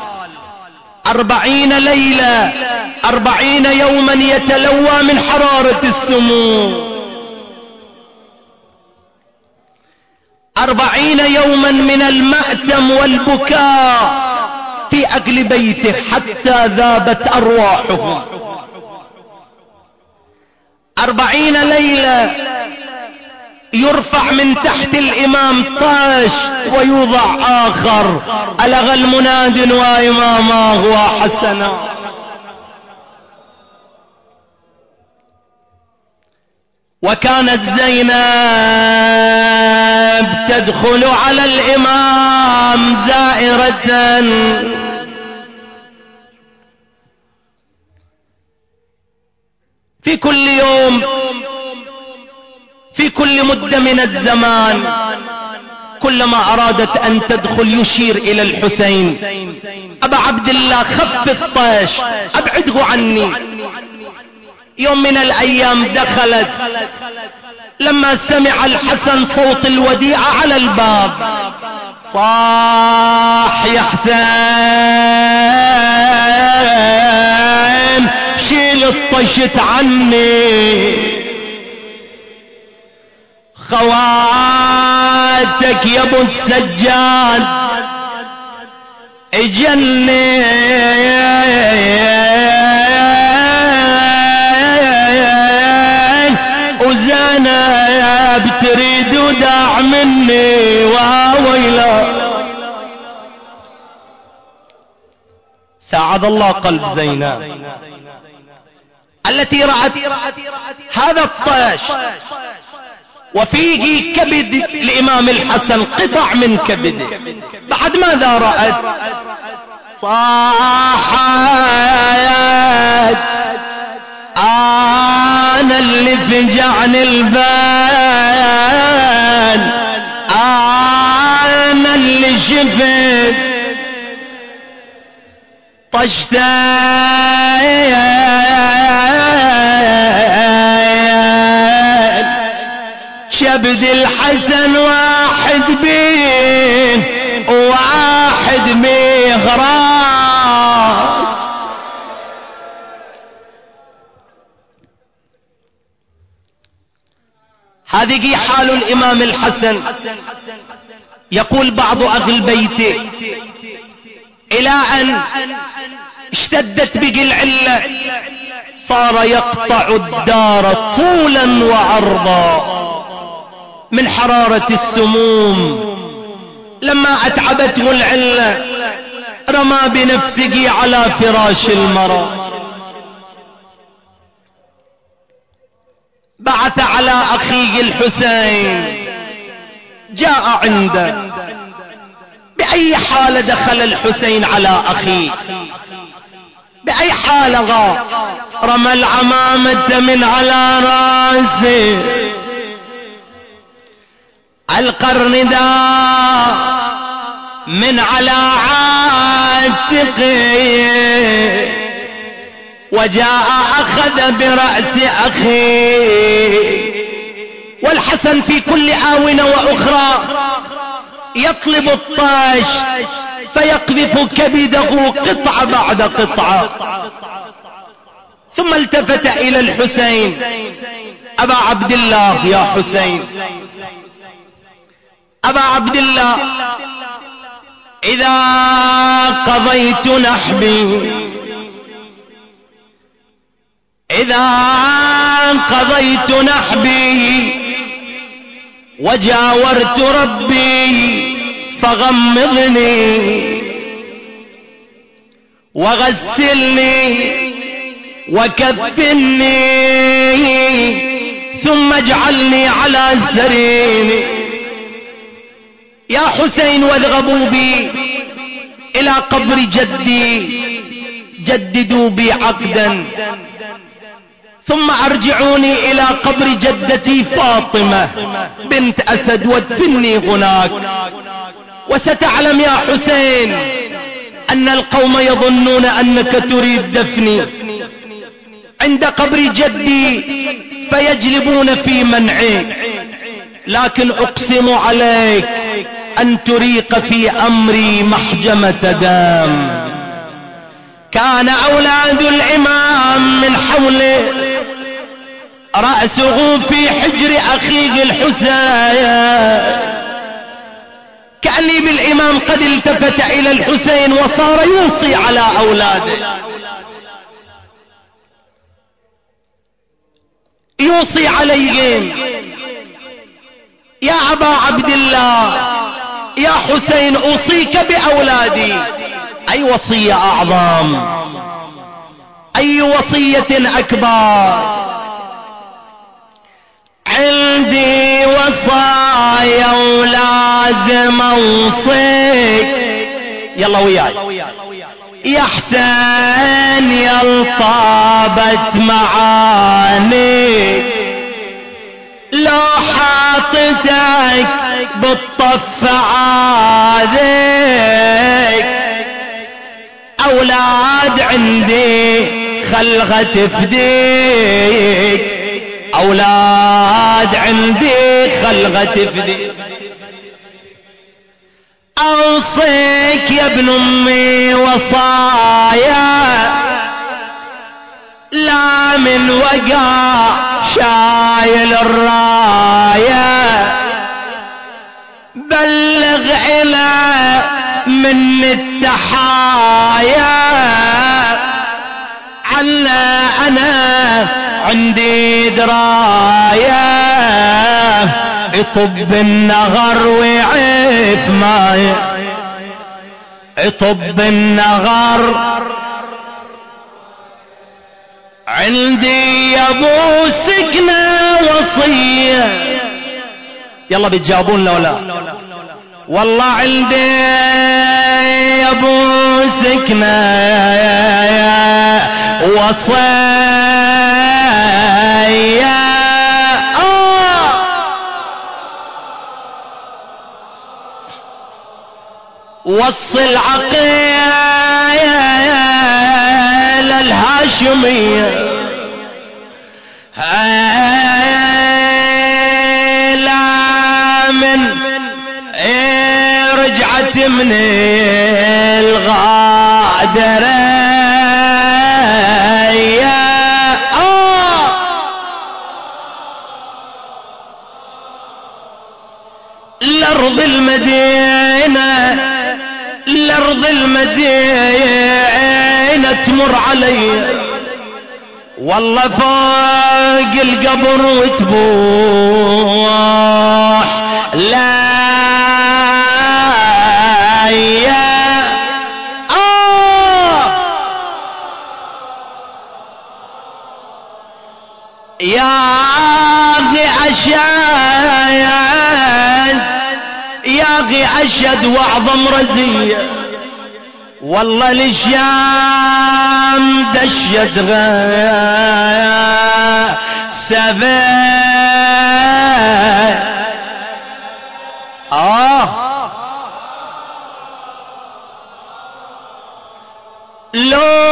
40 ليلة 40 يوما يتلوى من حرارة السموم، 40 يوما من المأتم والبكاء في أقل بيته حتى ذابت أرواحهم، 40 ليلة يرفع من تحت الإمام طاش ويوضع آخر، ألغى المناد وإماماه وحسنا. وكانت زينب تدخل على الإمام زائرة، في كل يوم، في كل مدة من الزمان، كلما أرادت أن تدخل يشير إلى الحسين: أبا عبد الله، خف الطيش، أبعده عني. يوم من الأيام دخلت، لما سمع الحسن صوت الوديعة على الباب: صاح يا حسين، شيل الطشت عني، خواتك يا ابو السجاد اجنن، وزينب تريد وداع مني وويلا. ساعد الله قلب زينب التي رأت هذا الطيش وفيه كبد الإمام الحسن، قطع من كبده. بعد ماذا رأت؟ صاحت: أنا اللي فجعني البال، أنا اللي شفت طشتين، شبد الحسن واحد بيه وواحد بيه راس. هذه حال الإمام الحسن. يقول بعض أهل بيته: إلى أن اشتدت به العلة صار يقطع الدار طولا وعرضا من حرارة السموم. لما أتعبته العلة رمى بنفسه على فراش المرض، بعث على أخيه الحسين، جاء عنده. بأي حال دخل الحسين على أخيه؟ بأي حال غار؟ رمى العمامة من على راسه، ألقى الرداء من على عاتقي وجاء أخذ برأس أخي. والحسن في كل آونة وأخرى يطلب الطاش فيقذف كبده قطعة بعد قطعة. ثم التفت إلى الحسين: أبا عبد الله، يا حسين، أبا عبد الله، إذا قضيت نحبي، إذا قضيت نحبي وجاورت ربي فغمضني وغسلني وكفني ثم اجعلني على السرير. يا حسين، واذهبوا بي إلى قبر جدي، جددوا بي عقدا، ثم ارجعوني إلى قبر جدتي فاطمة بنت أسد وادفني هناك. وستعلم يا حسين أن القوم يظنون أنك تريد دفني عند قبر جدي فيجلبون في منعك، لكن أقسم عليك أن تريق في أمري محجمة دم. كان أولاد الإمام من حوله، رأسه في حجر أخيه الحسين، كأني بالإمام قد التفت إلى الحسين وصار يوصي على أولاده، يوصي عليهم: يا أبا عبد الله، يا حسين، أوصيك بأولادي. أي وصية أعظم، أي وصية أكبر. عندي وصايا ولازم أوصيك، يلا وياي يا حسين، يا طابت معاني لو حاطتك بالطف عاذيك. أولاد عندي خلغة تفديك، أولاد عندي خلغة تفديك. أوصيك يا ابن أمي وصايا، لا من وقع شايل الراية، بلغ إلى من التحايا عنا أنا عندي دراية. يطب النغر ويعيف ماي، يطب النغر عندي يا ابو سكنة وصية. يلا بتجاوبون لو لا؟ والله عندي يا ابو سكنة وصية. وصل عقيل الهاشمية، لا من رجعت من الغادرة الأرض المدينة، الأرض المدينة تمر علي والله فوق القبر وتبوح لا يا أخي أشهد، يا أخي أشهد وأعظم رزية والله الشام دشت سبع لو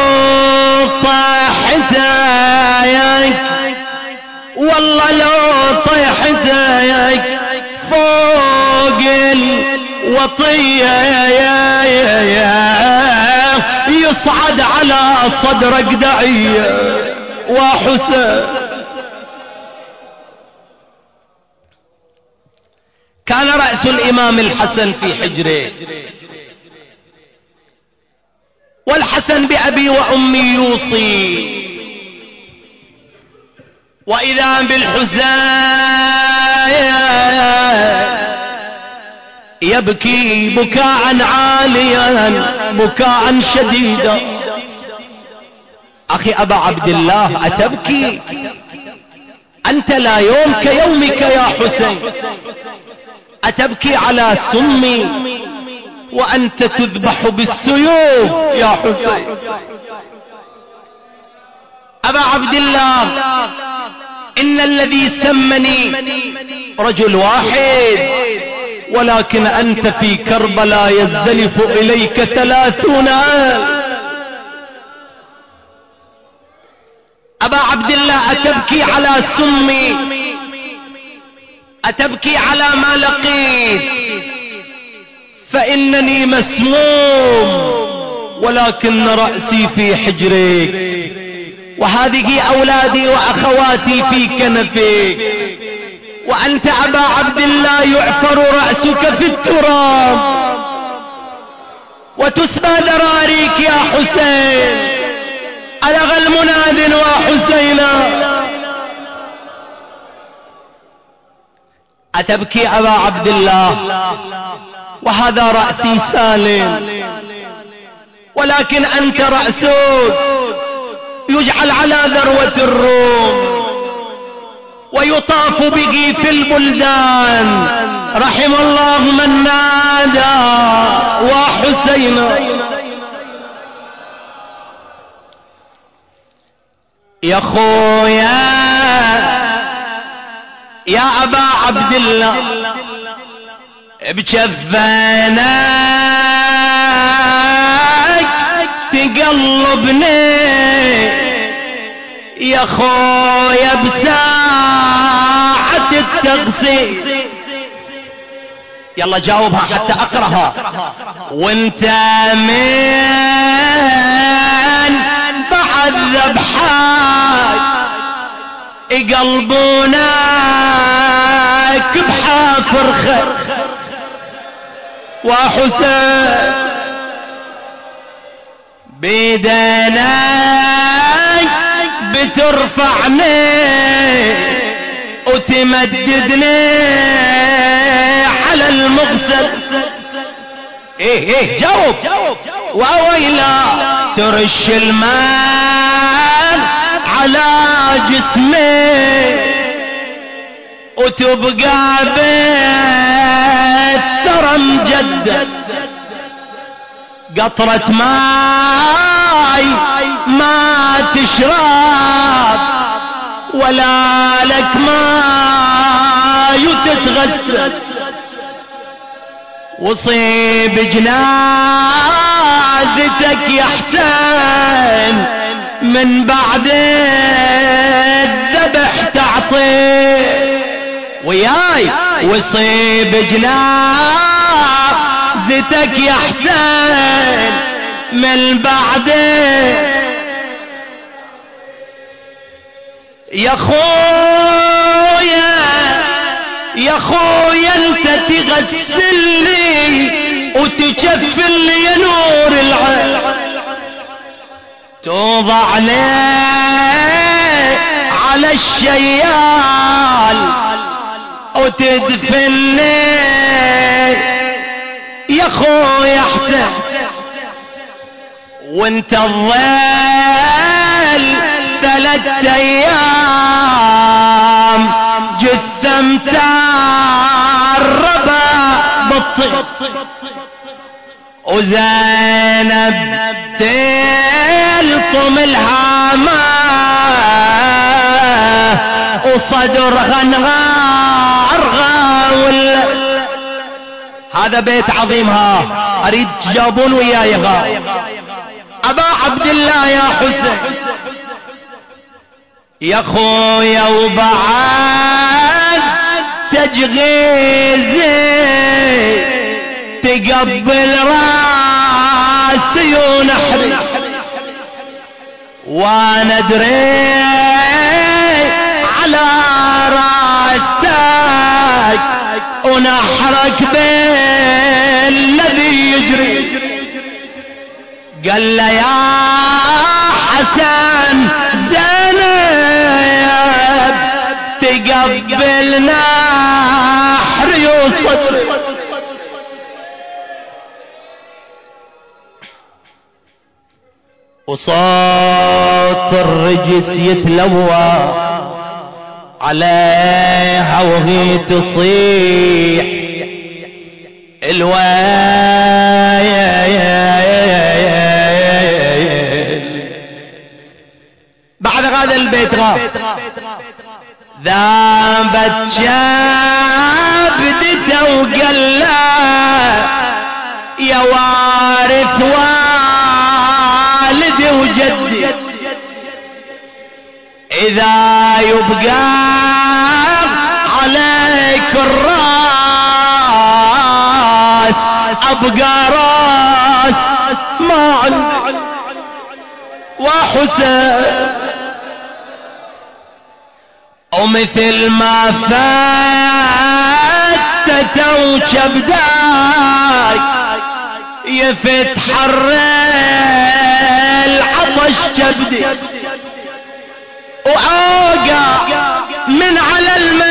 طيحتك والله لو طيحتك فوق الوطية يصعد على صدرك دعية وحسين. كان رأس الإمام الحسن في حجره، والحسن بأبي وأمي يوصي، وإذا بالحسين يبكي بكاء عاليا بكاء شديدا. أخي أبا عبد الله أتبكي؟ أنت لا يوم كيومك يا حسين، أتبكي على سمي وأنت تذبح بالسيوف يا حسين؟ أبا عبد الله، إن الذي سمني رجل واحد، ولكن أنت في كربلاء يزدلف إليك 30,000. أبا عبد الله أتبكي على سمي؟ أتبكي على ما لقيت؟ فإنني مسموم ولكن رأسي في حجرك، وهذه أولادي وأخواتي في كنفك، وأنت أبا عبد الله يعفر رأسك في التراب وتسبى ذراريك يا حسين. ألغى المناد وحسينا. أتبكي أبا عبد الله؟ وهذا رأسي سالم، ولكن أنت رأسك يجعل على ذروة الروم ويطاف به في البلدان. رحم الله من نادى وحسينا. يا خويا يا أبا عبد الله بجفانك تقلبني يا خويا بساعة التغسيل. يلا جاوبها حتى أقرأها. وانت من بعد ذبحك قلبوناك بحافر خير وحسين بيديناك بترفعني وتمددني على المغسل. ايه جاوب. وويلا ترش الماء على جسمي وتبقى بالثرى مجدد. قطرة ماي ما تشرب ولا لك ماي تتغسل، وصيب جنازتك يا حسين من بعد الذبح تعطي وياي. وصيب جنازتك يا حسين من بعد يا خويا يا خويا انت تغسل لي وتشفل لي يا نور العين، توضع لي على الشيال وتدفن لي يا خويا حسين. وانت الظل 3 أيام جثم تعربا بالطيب، وزينب تلطم الهامة وصدرها نغار. هذا بيت عظيم، ها اريد تجاوبون وياي. أبا عبد الله يا حسين يا خويا وبعد تجغيزي تقبل راسي ونحري وانا ادري على راسك ونحرك بالذي يجري. قال له يا حسن زينب تقبلنا نحري وصدري. وصوت الرجس يتلوى عليها وهي تصيح بعد هذا البيت غاب ذابت شابدته وقال له يا وارث والدي وجدي إذا يبقى عليك الراس أبقى راس ما عندي وحسين. ومثل ما فتتوا كبداك يفتح الريل عطش كبدي وعوقع من على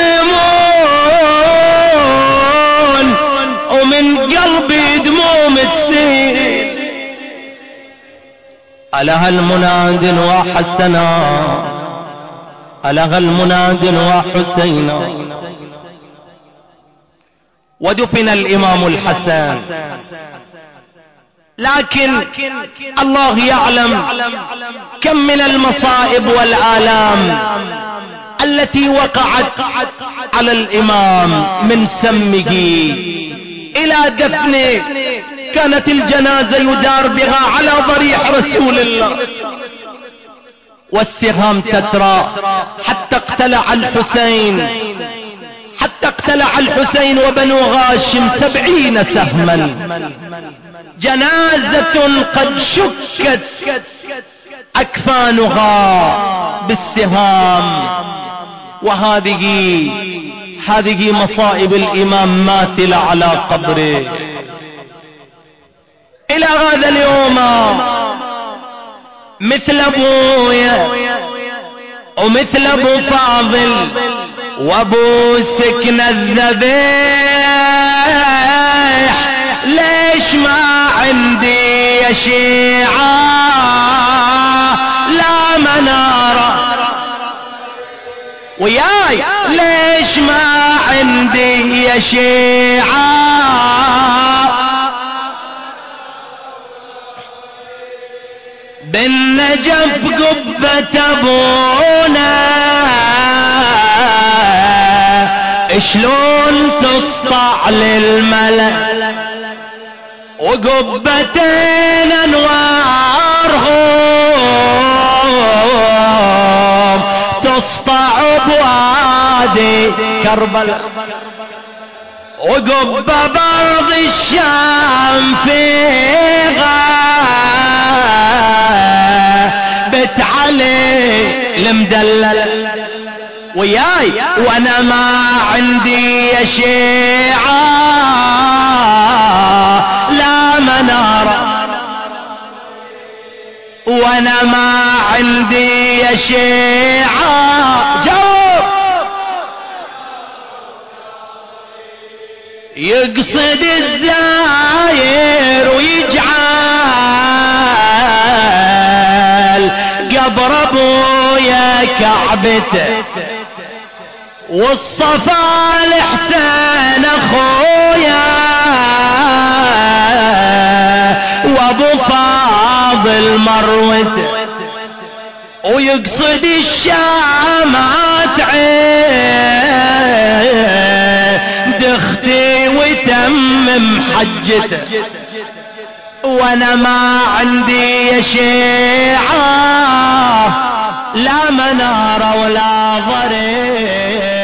الميمون ومن قلبي دموم تسيل. ألها المناد وحسنا ألها المناد وحسينا. ودفن الإمام الحسن لكن الله يعلم كم من المصائب والآلام التي وقعت على الإمام من سمه إلى دفنه. كانت الجنازة يدار بها على ضريح رسول الله والسهام تترى حتى اقتلع الحسين وبنو غاشم 70 سهما. جنازة قد شكت أكفانها بالسهام. وهذه مصائب الإمام ماثلة على قبره إلى هذا اليوم. مثل أبويا ومثل أبو فاضل وأبو سكن الذبيح ليش ما عندي يا شيعة لا منارة وياي ليش ما عندي يا شيعة بالنجف قبة أبونا شلون تسطع للملأ وقبتين أنوارهم تسطع بوادي كربلاء وقبة برض الشام فيها بت علي المدلل وياي وانا ما عندي يا شيعة لا منارة وانا ما عندي يا شيعة جواب يقصد الزاير ويجعل قبر ابويا كعبته والصفا لحسين اخويا وابو فاضل مروته ويقصد الشامات عين دختي وتمم حجته وانا ما عندي يا شيعة لا منارة ولا ضريح.